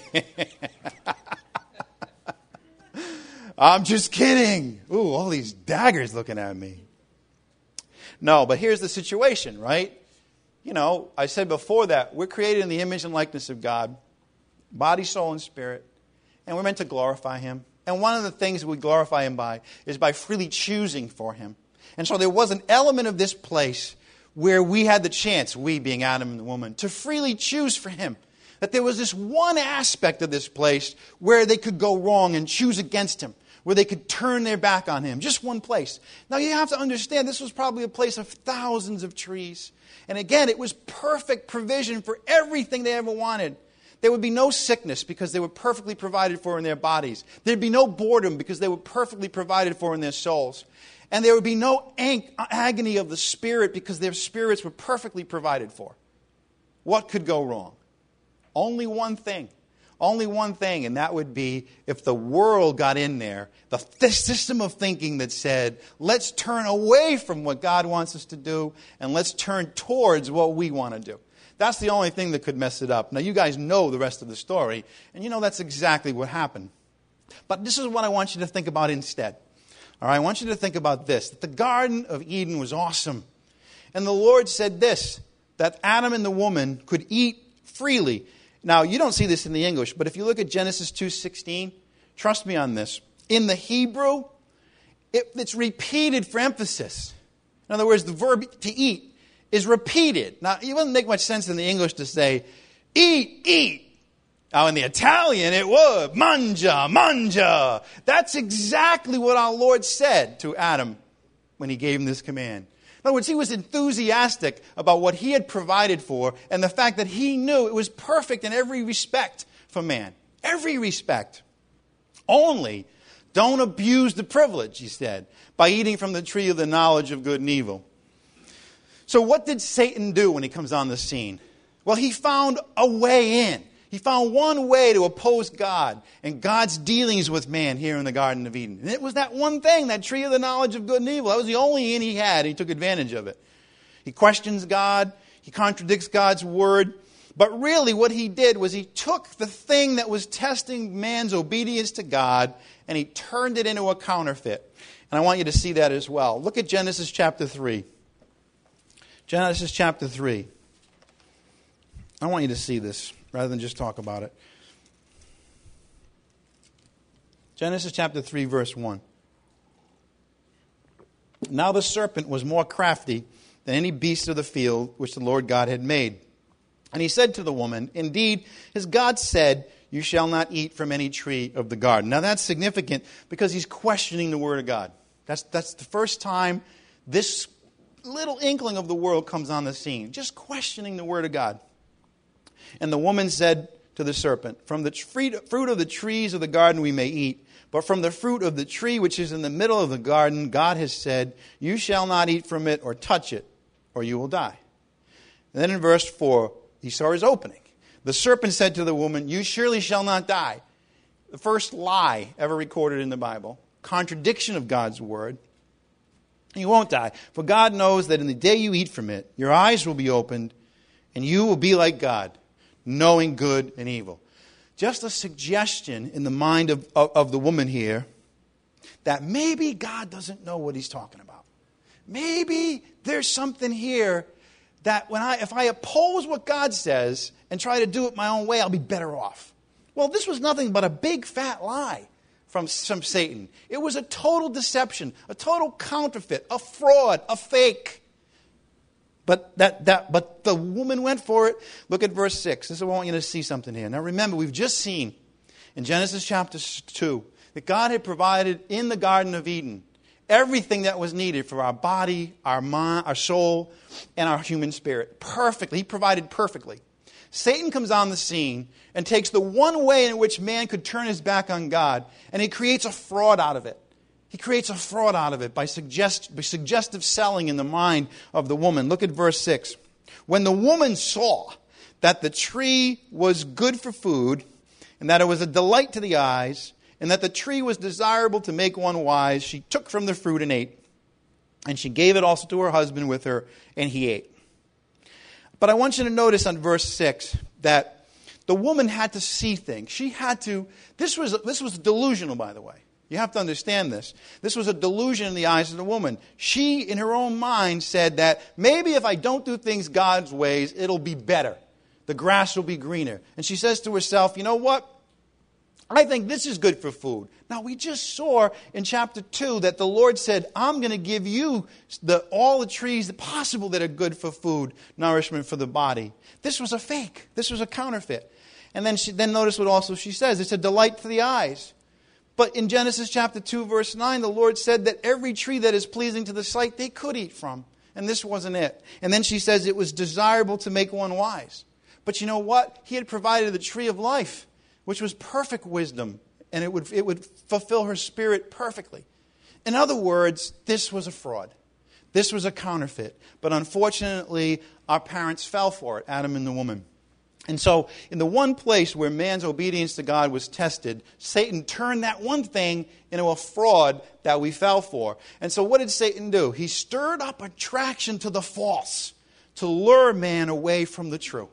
I'm just kidding. Ooh, all these daggers looking at me. No, but here's the situation, right? You know, I said before that, we're created in the image and likeness of God. Body, soul, and spirit. And we're meant to glorify Him. And one of the things we glorify Him by is by freely choosing for Him. And so there was an element of this place where we had the chance, we being Adam and the woman, to freely choose for him. That there was this one aspect of this place where they could go wrong and choose against him, where they could turn their back on him. Just one place. Now you have to understand, this was probably a place of thousands of trees. And again, it was perfect provision for everything they ever wanted. There would be no sickness because they were perfectly provided for in their bodies. There'd be no boredom because they were perfectly provided for in their souls. And there would be no ang- agony of the spirit because their spirits were perfectly provided for. What could go wrong? Only one thing. Only one thing, and that would be if the world got in there, the th- system of thinking that said, let's turn away from what God wants us to do and let's turn towards what we want to do. That's the only thing that could mess it up. Now, you guys know the rest of the story, and you know that's exactly what happened. But this is what I want you to think about instead. All right, I want you to think about this, that the Garden of Eden was awesome. And the Lord said this, that Adam and the woman could eat freely. Now, you don't see this in the English, but if you look at Genesis two sixteen, trust me on this. In the Hebrew, it, it's repeated for emphasis. In other words, the verb to eat is repeated. Now, it wouldn't make much sense in the English to say, eat, eat. Now, in the Italian, it would. Mangia, mangia. That's exactly what our Lord said to Adam when he gave him this command. In other words, he was enthusiastic about what he had provided for and the fact that he knew it was perfect in every respect for man. Every respect. Only don't abuse the privilege, he said, by eating from the tree of the knowledge of good and evil. So what did Satan do when he comes on the scene? Well, he found a way in. He found one way to oppose God and God's dealings with man here in the Garden of Eden. And it was that one thing, that tree of the knowledge of good and evil. That was the only in he had, and he took advantage of it. He questions God. He contradicts God's word. But really what he did was he took the thing that was testing man's obedience to God and he turned it into a counterfeit. And I want you to see that as well. Look at Genesis chapter three. Genesis chapter three. I want you to see this rather than just talk about it. Genesis chapter three, verse one. Now the serpent was more crafty than any beast of the field which the Lord God had made. And he said to the woman, indeed, as God said, you shall not eat from any tree of the garden. Now that's significant because he's questioning the word of God. That's, that's the first time this little inkling of the world comes on the scene. Just questioning the word of God. And the woman said to the serpent, from the fruit of the trees of the garden we may eat, but from the fruit of the tree which is in the middle of the garden, God has said, you shall not eat from it or touch it, or you will die. And then in verse four, he saw his opening. The serpent said to the woman, you surely shall not die. The first lie ever recorded in the Bible. Contradiction of God's word. You won't die. For God knows that in the day you eat from it, your eyes will be opened, and you will be like God, knowing good and evil. Just a suggestion in the mind of, of, of the woman here that maybe God doesn't know what he's talking about. Maybe there's something here that when I, if I oppose what God says and try to do it my own way, I'll be better off. Well, this was nothing but a big fat lie from, from Satan. It was a total deception, a total counterfeit, a fraud, a fake. But that, that, but the woman went for it. Look at verse six. This is what I want you to see something here. Now remember, we've just seen in Genesis chapter two that God had provided in the Garden of Eden everything that was needed for our body, our mind, our soul, and our human spirit. Perfectly. He provided perfectly. Satan comes on the scene and takes the one way in which man could turn his back on God, and he creates a fraud out of it. He creates a fraud out of it by, suggest, by suggestive selling in the mind of the woman. Look at verse six. When the woman saw that the tree was good for food, and that it was a delight to the eyes, and that the tree was desirable to make one wise, she took from the fruit and ate. And she gave it also to her husband with her, and he ate. But I want you to notice on verse six that the woman had to see things. She had to, this was, this was delusional, by the way. You have to understand this. This was a delusion in the eyes of the woman. She, in her own mind, said that maybe if I don't do things God's ways, it'll be better. The grass will be greener. And she says to herself, you know what? I think this is good for food. Now, we just saw in chapter two that the Lord said, I'm going to give you the, all the trees possible that are good for food, nourishment for the body. This was a fake. This was a counterfeit. And then she, then notice what also she says. It's a delight for the eyes. But in Genesis chapter two, verse nine, the Lord said that every tree that is pleasing to the sight, they could eat from. And this wasn't it. And then she says it was desirable to make one wise. But you know what? He had provided the tree of life, which was perfect wisdom, and it would it would fulfill her spirit perfectly. In other words, this was a fraud. This was a counterfeit. But unfortunately, our parents fell for it, Adam and the woman. And so, in the one place where man's obedience to God was tested, Satan turned that one thing into a fraud that we fell for. And so what did Satan do? He stirred up attraction to the false, to lure man away from the true.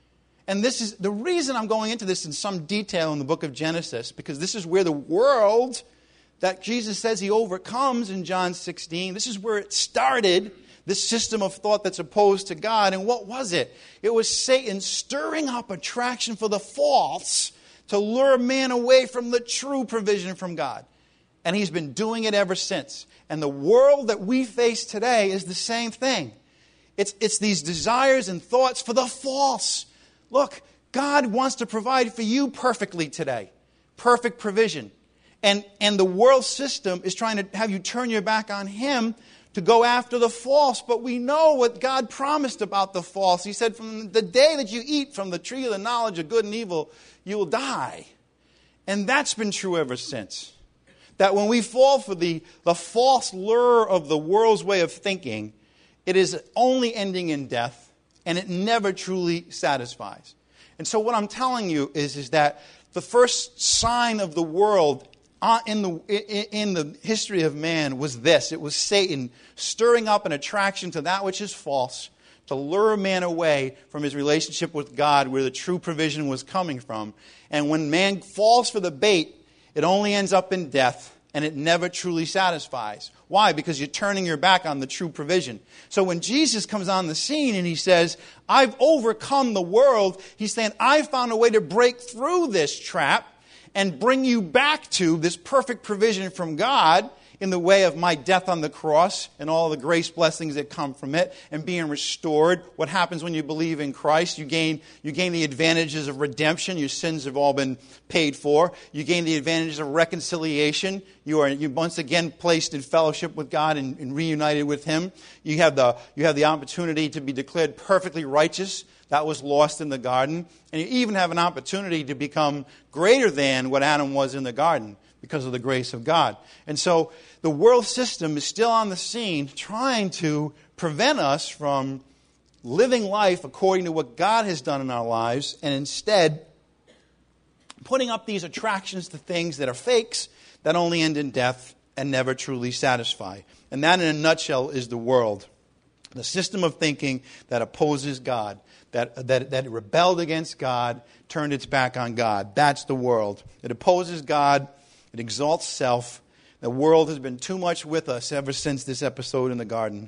And this is the reason I'm going into this in some detail in the book of Genesis, because this is where the world that Jesus says he overcomes in John sixteen, this is where it started, this system of thought that's opposed to God. And what was it? It was Satan stirring up attraction for the false to lure man away from the true provision from God. And he's been doing it ever since. And the world that we face today is the same thing. It's, it's these desires and thoughts for the false. Look, God wants to provide for you perfectly today. Perfect provision. And, and the world system is trying to have you turn your back on Him to go after the false. But we know what God promised about the false. He said, from the day that you eat from the tree of the knowledge of good and evil, you will die. And that's been true ever since. That when we fall for the, the false lure of the world's way of thinking, it is only ending in death, and it never truly satisfies. And so what I'm telling you is, is that the first sign of the world in the, in the history of man was this. It was Satan stirring up an attraction to that which is false, to lure man away from his relationship with God, where the true provision was coming from. And when man falls for the bait, it only ends up in death, and it never truly satisfies. Why? Because you're turning your back on the true provision. So when Jesus comes on the scene and he says, I've overcome the world, he's saying, I've found a way to break through this trap and bring you back to this perfect provision from God in the way of my death on the cross and all the grace blessings that come from it and being restored. What happens when you believe in Christ? You gain, you gain the advantages of redemption. Your sins have all been paid for. You gain the advantages of reconciliation. You are you once again placed in fellowship with God and, and reunited with Him. You have the you have the opportunity to be declared perfectly righteous. That was lost in the garden. And you even have an opportunity to become greater than what Adam was in the garden because of the grace of God. And so the world system is still on the scene trying to prevent us from living life according to what God has done in our lives, and instead putting up these attractions to things that are fakes that only end in death and never truly satisfy. And that, in a nutshell, is the world. The system of thinking that opposes God, that, that, that rebelled against God, turned its back on God. That's the world. It opposes God. It exalts self. The world has been too much with us ever since this episode in the garden.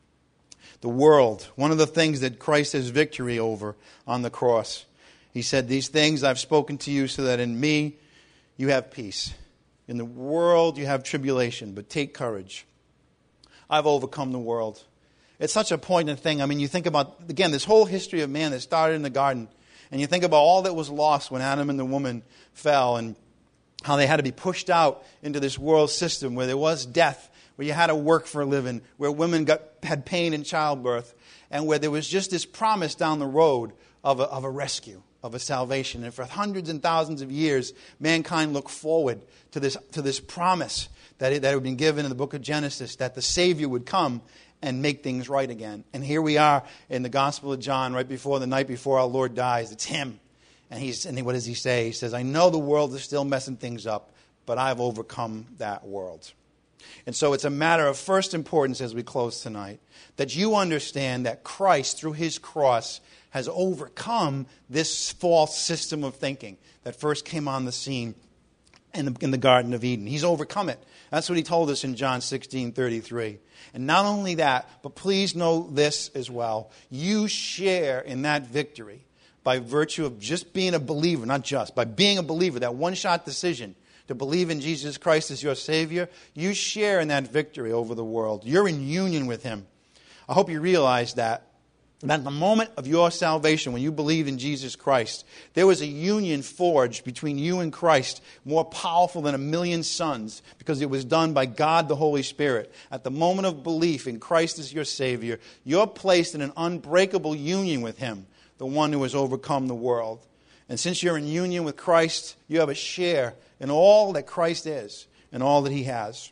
The world, one of the things that Christ has victory over on the cross. He said, these things I've spoken to you so that in me you have peace. In the world you have tribulation, but take courage. I've overcome the world. It's such a poignant thing. I mean, you think about, again, this whole history of man that started in the garden. And you think about all that was lost when Adam and the woman fell, and how they had to be pushed out into this world system where there was death, where you had to work for a living, where women got had pain in childbirth, and where there was just this promise down the road of a, of a rescue, of a salvation. And for hundreds and thousands of years, mankind looked forward to this to this promise that, it, that had been given in the book of Genesis, that the Savior would come and make things right again. And here we are in the Gospel of John, right before the night before our Lord dies. It's Him. And he's and what does He say? He says, I know the world is still messing things up, but I've overcome that world. And so it's a matter of first importance as we close tonight, that you understand that Christ, through His cross, has overcome this false system of thinking that first came on the scene in the, in the Garden of Eden. He's overcome it. That's what He told us in John sixteen thirty-three. And not only that, but please know this as well. You share in that victory by virtue of just being a believer, not just, by being a believer, that one-shot decision to believe in Jesus Christ as your Savior, you share in that victory over the world. You're in union with Him. I hope you realize that. And at the moment of your salvation, when you believed in Jesus Christ, there was a union forged between you and Christ, more powerful than a million suns, because it was done by God the Holy Spirit. At the moment of belief in Christ as your Savior, you're placed in an unbreakable union with Him, the one who has overcome the world. And since you're in union with Christ, you have a share in all that Christ is and all that He has.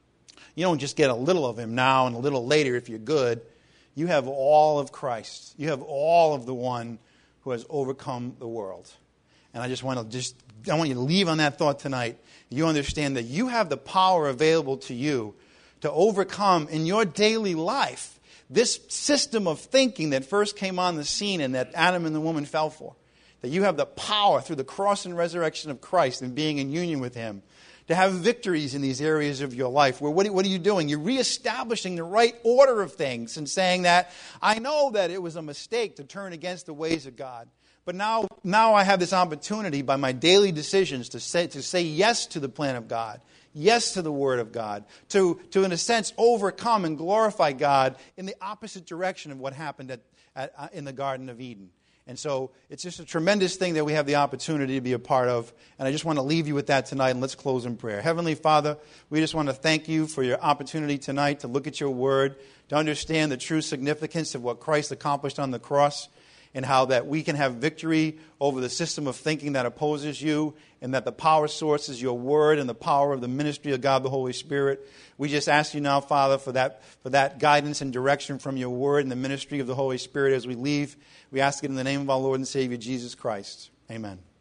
You don't just get a little of Him now and a little later if you're good. You have all of Christ. You have all of the one who has overcome the world. And I just want to just I want you to leave on that thought tonight. You understand that you have the power available to you to overcome in your daily life this system of thinking that first came on the scene and that Adam and the woman fell for. That you have the power through the cross and resurrection of Christ and being in union with Him to have victories in these areas of your life. Where what, what are you doing? You're reestablishing the right order of things and saying that, I know that it was a mistake to turn against the ways of God. But now, now I have this opportunity by my daily decisions to say, to say yes to the plan of God, yes to the Word of God, to, to in a sense, overcome and glorify God in the opposite direction of what happened at, at, uh, in the Garden of Eden. And so it's just a tremendous thing that we have the opportunity to be a part of. And I just want to leave you with that tonight, and let's close in prayer. Heavenly Father, we just want to thank you for your opportunity tonight to look at your word, to understand the true significance of what Christ accomplished on the cross, and how that we can have victory over the system of thinking that opposes you, and that the power source is your word and the power of the ministry of God the Holy Spirit. We just ask you now, Father, for that, for that guidance and direction from your word and the ministry of the Holy Spirit as we leave. We ask it in the name of our Lord and Savior, Jesus Christ. Amen.